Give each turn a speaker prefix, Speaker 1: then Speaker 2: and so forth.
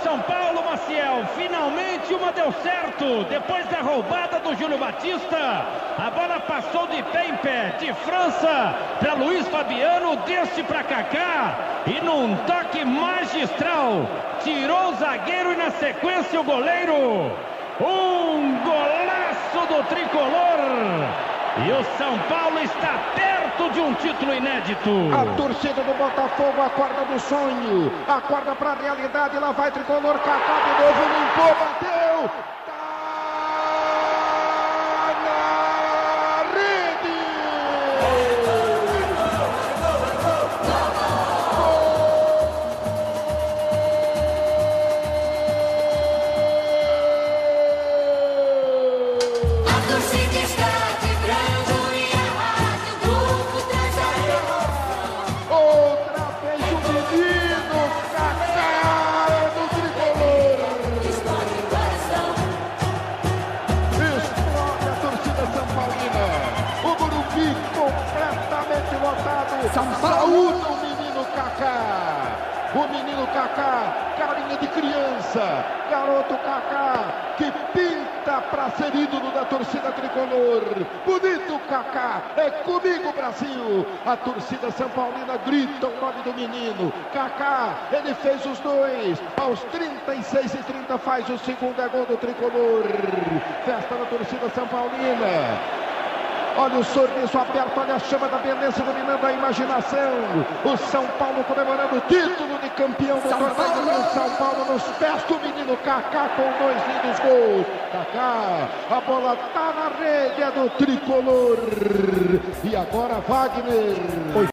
Speaker 1: São Paulo, Maciel. Finalmente uma deu certo. Depois da roubada do Júlio Batista, a bola passou de pé em pé. De França para Luiz Fabiano, deste para Kaká. E num toque magistral, tirou o zagueiro e na sequência o goleiro. Um golaço do tricolor. E o São Paulo está perto de um título inédito.
Speaker 2: A torcida do Botafogo acorda do sonho, acorda para a realidade. Lá vai tricolor, Kaká de novo, limpou, bateu. Tá na rede.
Speaker 3: A torcida está vibrando e a Rádio Globo traz a emoção.
Speaker 2: Outra vez o menino Kaká do tricolor.
Speaker 3: Explode o coração.
Speaker 2: Explode a torcida São Paulina. O Morumbi completamente lotado. Saúde o menino Kaká. O menino Kaká, carinha de criança. Garoto Kaká, que pinta para ser ídolo da torcida tricolor. Bonito Kaká, é comigo Brasil. A torcida São Paulina grita o nome do menino. Kaká, ele fez os dois. Aos 36:30 faz o segundo gol do tricolor. Festa da torcida São Paulina. Olha o sorriso aberto, olha a chama da beleza iluminando a imaginação. O São Paulo comemorando o título de campeão do torneio. São Paulo nos pés do menino Kaká com 2 lindos gols. Kaká, a bola tá na rede, é do tricolor. E agora Wagner.